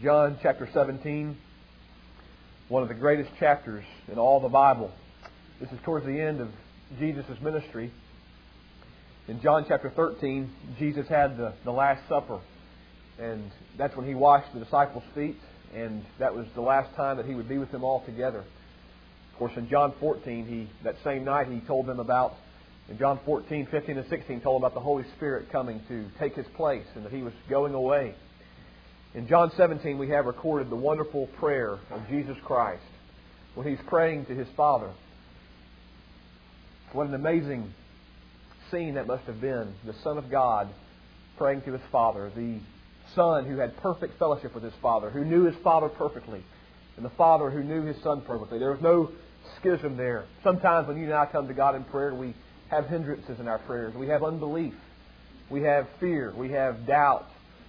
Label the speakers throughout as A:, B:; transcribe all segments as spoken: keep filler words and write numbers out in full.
A: John chapter seventeen, one of the greatest chapters in all the Bible. This is towards the end of Jesus' ministry. In John chapter thirteen, Jesus had the, the Last Supper. And that's when He washed the disciples' feet. And that was the last time that He would be with them all together. Of course, in John fourteen, he that same night He told them about, in John fourteen, fifteen, and sixteen, told them about the Holy Spirit coming to take His place and that He was going away. In John seventeen, we have recorded the wonderful prayer of Jesus Christ when He's praying to His Father. What an amazing scene that must have been. The Son of God praying to His Father. The Son who had perfect fellowship with His Father, who knew His Father perfectly. And the Father who knew His Son perfectly. There was no schism there. Sometimes when you and I come to God in prayer, we have hindrances in our prayers. We have unbelief. We have fear. We have doubt.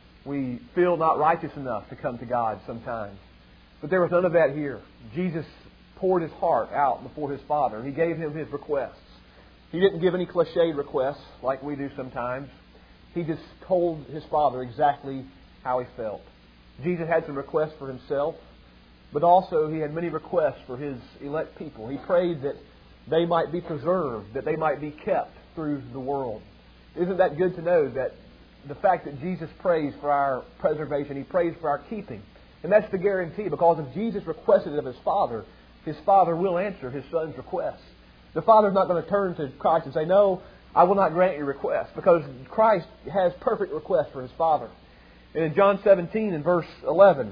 A: We feel not righteous enough to come to God sometimes. But there was none of that here. Jesus poured His heart out before His Father. He gave Him His requests. He didn't give any cliched requests like we do sometimes. He just told His Father exactly how He felt. Jesus had some requests for Himself, but also He had many requests for His elect people. He prayed that they might be preserved, that they might be kept through the world. Isn't that good to know that the fact that Jesus prays for our preservation, He prays for our keeping. And that's the guarantee, because if Jesus requested it of His Father, His Father will answer His Son's request. The Father's not going to turn to Christ and say, "No, I will not grant your request," because Christ has perfect request for His Father. And in John seventeen, in verse eleven,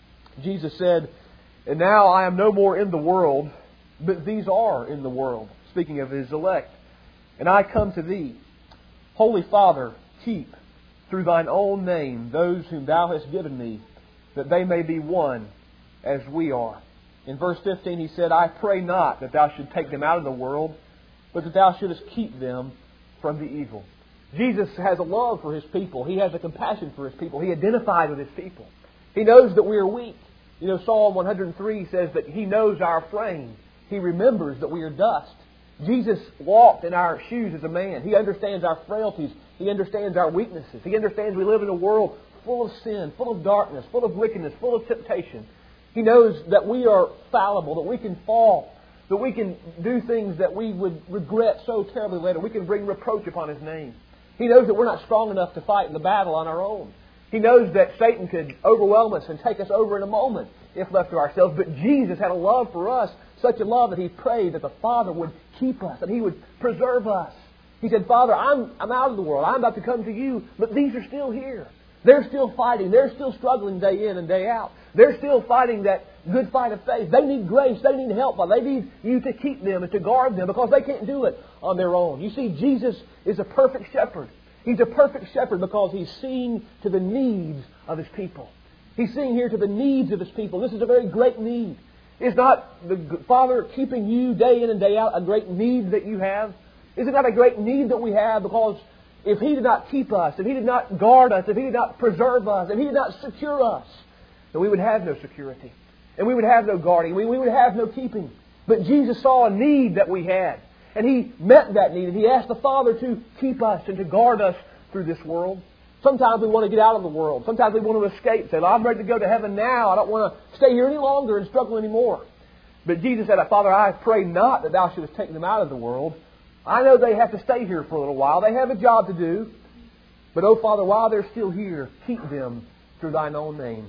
A: Jesus said, "And now I am no more in the world, but these are in the world," speaking of His elect. "And I come to Thee. Holy Father, keep through Thine own name those whom Thou hast given Me, that they may be one as we are." In verse fifteen He said, "I pray not that Thou should take them out of the world, but that Thou shouldest keep them from the evil." Jesus has a love for His people. He has a compassion for His people. He identified with His people. He knows that we are weak. You know, Psalm one hundred three says that He knows our frame. He remembers that we are dust. Jesus walked in our shoes as a man. He understands our frailties. He understands our weaknesses. He understands we live in a world full of sin, full of darkness, full of wickedness, full of temptation. He knows that we are fallible, that we can fall, that we can do things that we would regret so terribly later. We can bring reproach upon His name. He knows that we're not strong enough to fight in the battle on our own. He knows that Satan could overwhelm us and take us over in a moment if left to ourselves. But Jesus had a love for us, such a love that He prayed that the Father would keep us, that He would preserve us. He said, "Father, I'm, I'm out of the world. I'm about to come to You, but these are still here. They're still fighting. They're still struggling day in and day out. They're still fighting that good fight of faith. They need grace. They need help. They need You to keep them and to guard them, because they can't do it on their own." You see, Jesus is a perfect shepherd. He's a perfect shepherd because He's seeing to the needs of His people. He's seeing here to the needs of His people. This is a very great need. Is not the Father keeping you day in and day out a great need that you have? Is it not a great need that we have? Because if He did not keep us, if He did not guard us, if He did not preserve us, if He did not secure us, then we would have no security. And we would have no guarding. We, we would have no keeping. But Jesus saw a need that we had. And He met that need. And He asked the Father to keep us and to guard us through this world. Sometimes we want to get out of the world. Sometimes we want to escape. Say, "I'm ready to go to heaven now. I don't want to stay here any longer and struggle anymore." But Jesus said, "Father, I pray not that Thou shouldest take them out of the world. I know they have to stay here for a little while. They have a job to do. But, oh Father, while they're still here, keep them through Thine own name."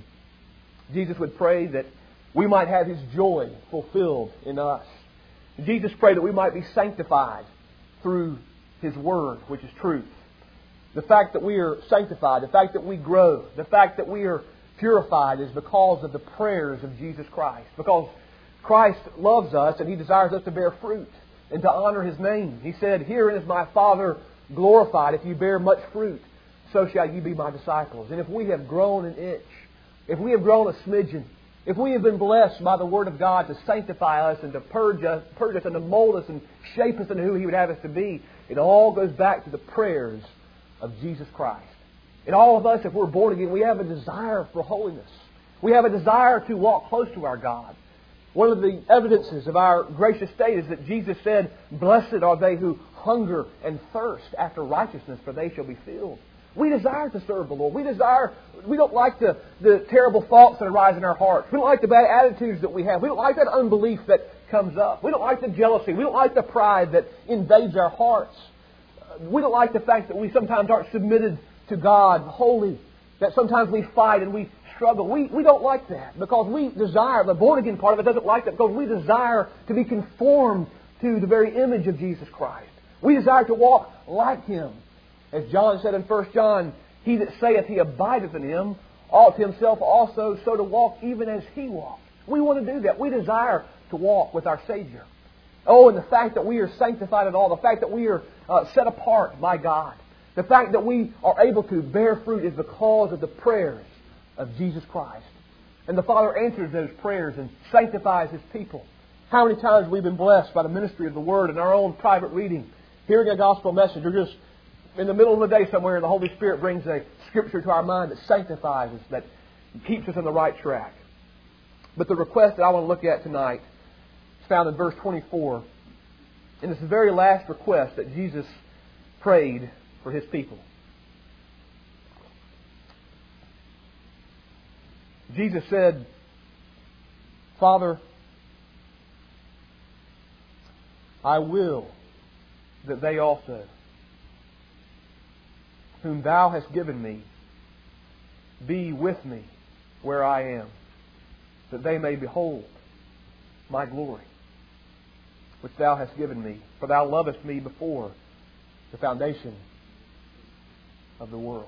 A: Jesus would pray that we might have His joy fulfilled in us. Jesus prayed that we might be sanctified through His Word, which is truth. The fact that we are sanctified, the fact that we grow, the fact that we are purified is because of the prayers of Jesus Christ. Because Christ loves us and He desires us to bear fruit and to honor His name. He said, "Herein is My Father glorified, if you bear much fruit, so shall you be My disciples." And if we have grown an inch, if we have grown a smidgen, if we have been blessed by the Word of God to sanctify us and to purge us, purge us and to mold us and shape us into who He would have us to be, it all goes back to the prayers of Jesus Christ. And all of us, if we're born again, we have a desire for holiness. We have a desire to walk close to our God. One of the evidences of our gracious state is that Jesus said, "Blessed are they who hunger and thirst after righteousness, for they shall be filled." We desire to serve the Lord. We desire, we don't like the, the terrible thoughts that arise in our hearts. We don't like the bad attitudes that we have. We don't like that unbelief that comes up. We don't like the jealousy. We don't like the pride that invades our hearts. We don't like the fact that we sometimes aren't submitted to God wholly. That sometimes we fight and we struggle. We, we don't like that because we desire, the born-again part of it doesn't like that because we desire to be conformed to the very image of Jesus Christ. We desire to walk like Him. As John said in First John, he that saith he abideth in Him ought himself also so to walk even as He walked. We want to do that. We desire to walk with our Savior. Oh, and the fact that we are sanctified at all, the fact that we are uh, set apart by God, the fact that we are able to bear fruit is because of the prayers of Jesus Christ. And the Father answers those prayers and sanctifies His people. How many times we've been blessed by the ministry of the Word in our own private reading, hearing a gospel message, or just in the middle of the day somewhere, and the Holy Spirit brings a Scripture to our mind that sanctifies us, that keeps us on the right track. But the request that I want to look at tonight is found in verse twenty-four. And it's the very last request that Jesus prayed for His people. Jesus said, Father, I will that they also, whom Thou hast given me, be with me where I am, that they may behold my glory, which Thou hast given me. For Thou lovest me before the foundation of the world.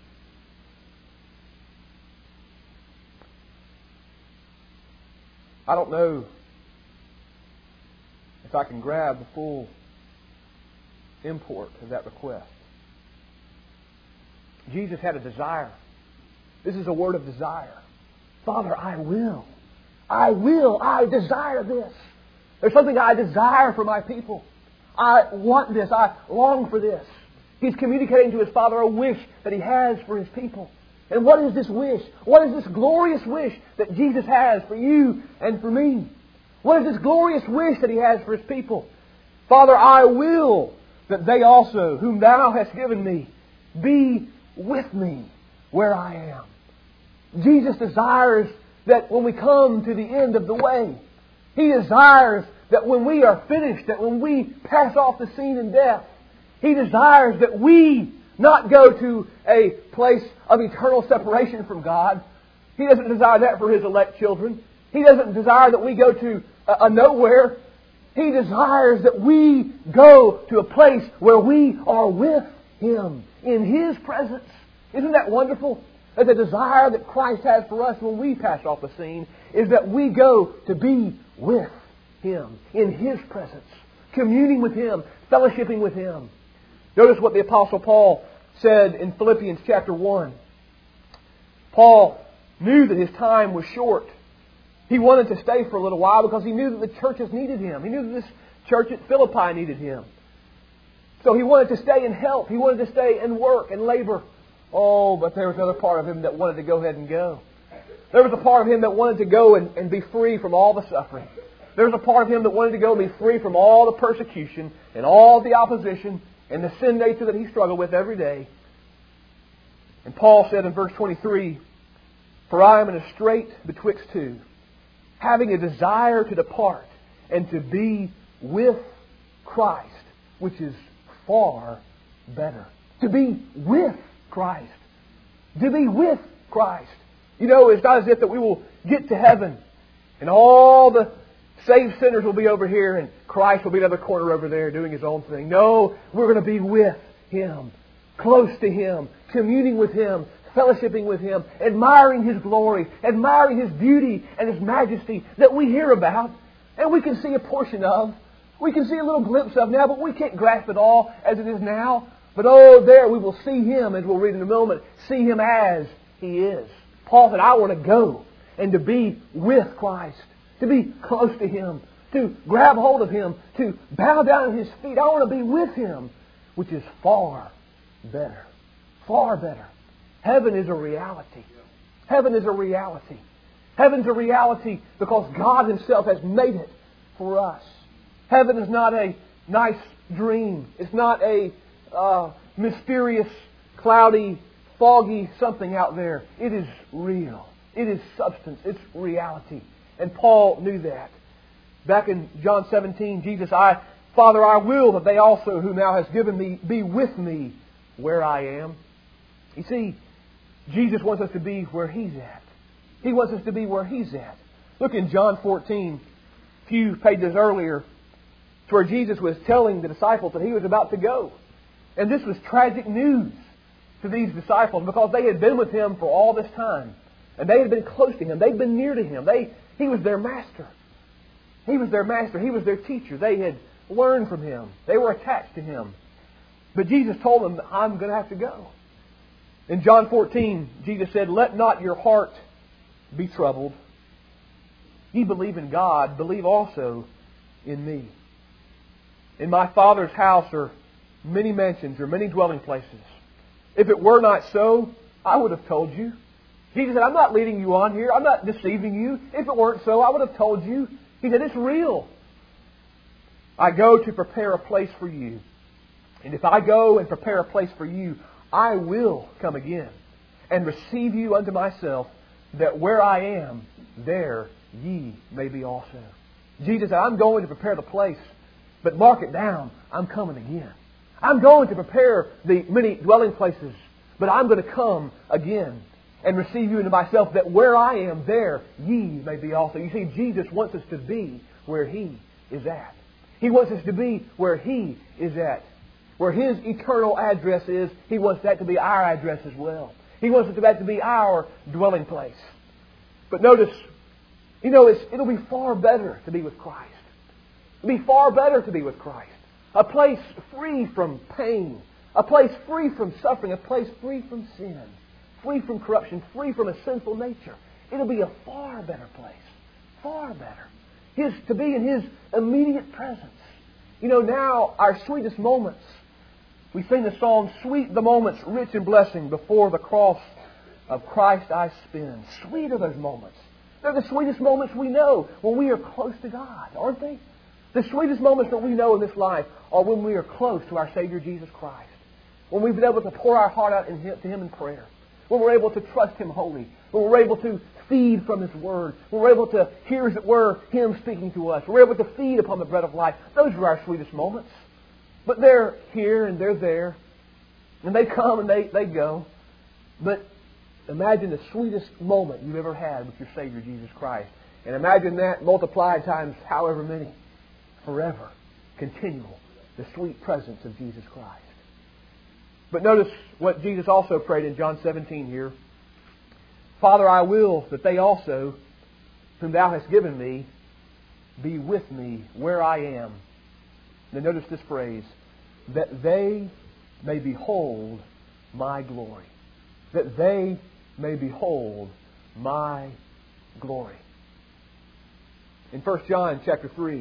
A: I don't know if I can grab the full import of that request. Jesus had a desire. This is a word of desire. Father, I will. I will. I desire this. There's something I desire for my people. I want this. I long for this. He's communicating to His Father a wish that He has for His people. And what is this wish? What is this glorious wish that Jesus has for you and for me? What is this glorious wish that He has for His people? Father, I will that they also, whom Thou hast given me, be with me where I am. Jesus desires that when we come to the end of the way, He desires that when we are finished, that when we pass off the scene in death, He desires that we not go to a place of eternal separation from God. He doesn't desire that for His elect children. He doesn't desire that we go to a, a nowhere. He desires that we go to a place where we are with Him in His presence. Isn't that wonderful? That the desire that Christ has for us when we pass off the scene is that we go to be with Him in His presence, communing with Him, fellowshipping with Him. Notice what the Apostle Paul said in Philippians chapter one. Paul knew that his time was short. He wanted to stay for a little while because he knew that the churches needed him. He knew that this church at Philippi needed him. So he wanted to stay and help. He wanted to stay and work and labor. Oh, but there was another part of him that wanted to go ahead and go. There was a part of him that wanted to go and, and be free from all the suffering. There was a part of him that wanted to go and be free from all the persecution and all the opposition and the sin nature that he struggled with every day. And Paul said in verse twenty-three, For I am in a strait betwixt two, having a desire to depart and to be with Christ, which is far better. To be with Christ. To be with Christ. You know, it's not as if that we will get to heaven and all the saved sinners will be over here and Christ will be in another corner over there doing His own thing. No, we're going to be with Him, close to Him, communing with Him, fellowshipping with Him, admiring His glory, admiring His beauty and His majesty that we hear about and we can see a portion of. We can see a little glimpse of now, but we can't grasp it all as it is now. But oh, there we will see Him, as we'll read in a moment, see Him as He is. Paul said, I want to go and to be with Christ, to be close to Him, to grab hold of Him, to bow down at His feet. I want to be with Him, which is far better. Far better. Heaven is a reality. Heaven is a reality. Heaven's a reality because God Himself has made it for us. Heaven is not a nice dream. It's not a uh, mysterious cloudy, foggy something out there. It is real. It is substance. It's reality. And Paul knew that. Back in John seventeen, Jesus, I, Father, I will that they also whom Thou hast given me be with me where I am. You see, Jesus wants us to be where He's at. He wants us to be where He's at. Look in John fourteen, a few pages earlier, to where Jesus was telling the disciples that He was about to go. And this was tragic news to these disciples because they had been with Him for all this time. And they had been close to Him. They'd been near to Him. They, he was their master. He was their master. He was their teacher. They had learned from Him. They were attached to Him. But Jesus told them, I'm going to have to go. In John fourteen, Jesus said, let not your heart be troubled. Ye believe in God, believe also in me. In my Father's house are many mansions or many dwelling places. If it were not so, I would have told you. Jesus said, I'm not leading you on here. I'm not deceiving you. If it weren't so, I would have told you. He said, it's real. I go to prepare a place for you. And if I go and prepare a place for you, I will come again and receive you unto myself, that where I am, there ye may be also. Jesus said, I'm going to prepare the place, but mark it down, I'm coming again. I'm going to prepare the many dwelling places, but I'm going to come again and receive you into myself, that where I am, there ye may be also. You see, Jesus wants us to be where He is at. He wants us to be where He is at. Where His eternal address is, He wants that to be our address as well. He wants that to be our dwelling place. But notice, you know, it's, it'll be far better to be with Christ. It'll be far better to be with Christ. A place free from pain. A place free from suffering. A place free from sin. Free from corruption. Free from a sinful nature. It'll be a far better place. Far better. His, to be in His immediate presence. You know, now our sweetest moments, we sing the song, sweet the moments, rich in blessing, before the cross of Christ I spend. Sweet are those moments. They're the sweetest moments we know when we are close to God, aren't they? The sweetest moments that we know in this life are when we are close to our Savior Jesus Christ. When we've been able to pour our heart out in him, to Him in prayer. When we're able to trust Him wholly. When we're able to feed from His Word. When we're able to hear, as it were, Him speaking to us. When we're able to feed upon the bread of life. Those are our sweetest moments. But they're here and they're there. And they come and they, they go. But imagine the sweetest moment you've ever had with your Savior, Jesus Christ. And imagine that multiplied times however many. Forever. Continual. The sweet presence of Jesus Christ. But notice what Jesus also prayed in John seventeen here. Father, I will that they also, whom Thou hast given me, be with me where I am. Now notice this phrase. That they may behold my glory. That they may behold my glory. In First John chapter three,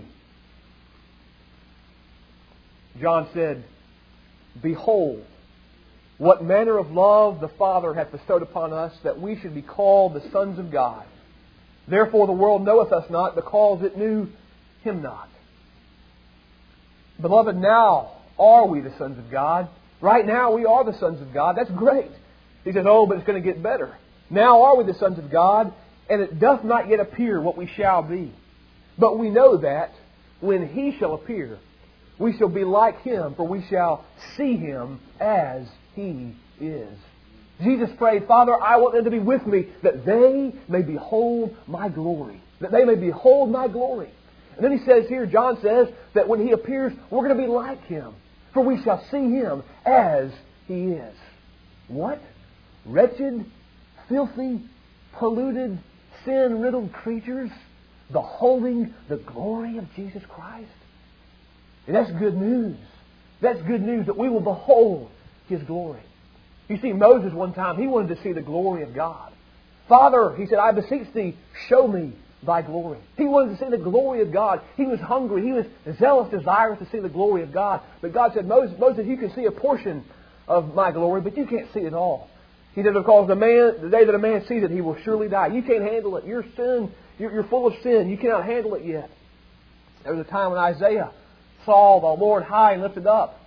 A: John said, behold, what manner of love the Father hath bestowed upon us, that we should be called the sons of God. Therefore the world knoweth us not, because it knew Him not. Beloved, now are we the sons of God. Right now we are the sons of God. That's great. He says, oh, but it's going to get better. Now are we the sons of God, and it doth not yet appear what we shall be. But we know that when He shall appear, we shall be like Him, for we shall see Him as He is. Jesus prayed, Father, I want them to be with me, that they may behold my glory. That they may behold my glory. And then He says here, John says, that when He appears, we're going to be like Him. For we shall see Him as He is. What? Wretched, filthy, polluted, sin-riddled creatures beholding the glory of Jesus Christ? And that's good news. That's good news that we will behold His glory. You see, Moses one time, he wanted to see the glory of God. Father, he said, I beseech Thee, show me Thy glory. He wanted to see the glory of God. He was hungry. He was zealous, desirous to see the glory of God. But God said, Moses, Moses, you can see a portion of my glory, but you can't see it all. He said, because the man, the day that a man sees it, he will surely die. You can't handle it. Your sin, you're, you're full of sin. You cannot handle it yet. There was a time when Isaiah saw the Lord high and lifted up.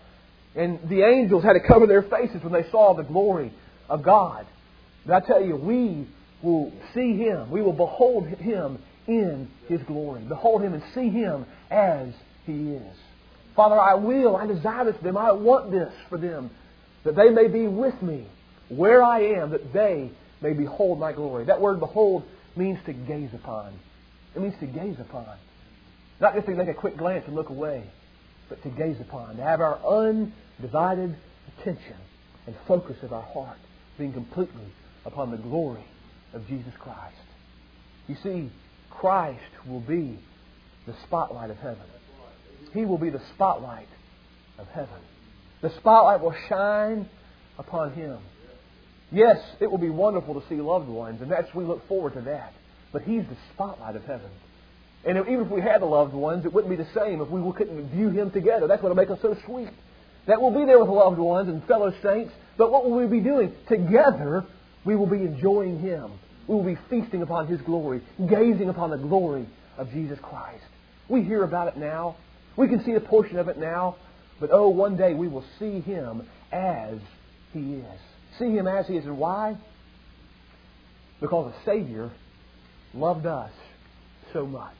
A: And the angels had to cover their faces when they saw the glory of God. But I tell you, we will see Him. We will behold Him in His glory. Behold Him and see Him as He is. Father, I will. I desire this for them. I want this for them. That they may be with me where I am, that they may behold my glory. That word behold means to gaze upon. It means to gaze upon. Not just to make a quick glance and look away, but to gaze upon. To have our undivided attention and focus of our heart being completely upon the glory of Jesus Christ. You see, Christ will be the spotlight of heaven. He will be the spotlight of heaven. The spotlight will shine upon Him. Yes, it will be wonderful to see loved ones, and that's we look forward to that. But He's the spotlight of heaven. And even if we had the loved ones, it wouldn't be the same if we couldn't view Him together. That's what will make us so sweet. That we'll be there with the loved ones and fellow saints, but what will we be doing? Together, we will be enjoying Him. We will be feasting upon His glory, gazing upon the glory of Jesus Christ. We hear about it now. We can see a portion of it now. But oh, one day we will see Him as He is. See Him as He is. And why? Because the Savior loved us so much.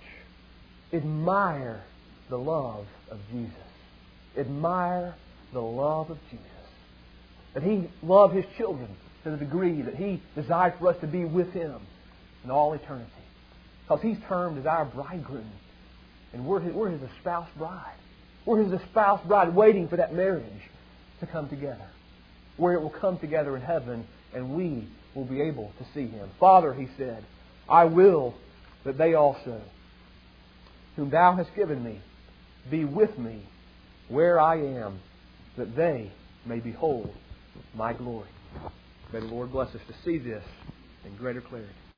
A: Admire the love of Jesus. Admire the love of Jesus. That He loved His children to the degree that He desired for us to be with Him in all eternity. Because He's termed as our bridegroom. And we're His, we're His espoused bride. We're His espoused bride waiting for that marriage to come together. Where it will come together in heaven and we will be able to see Him. Father, He said, I will that they also, whom Thou hast given me, be with me where I am, that they may behold my glory. May the Lord bless us to see this in greater clarity.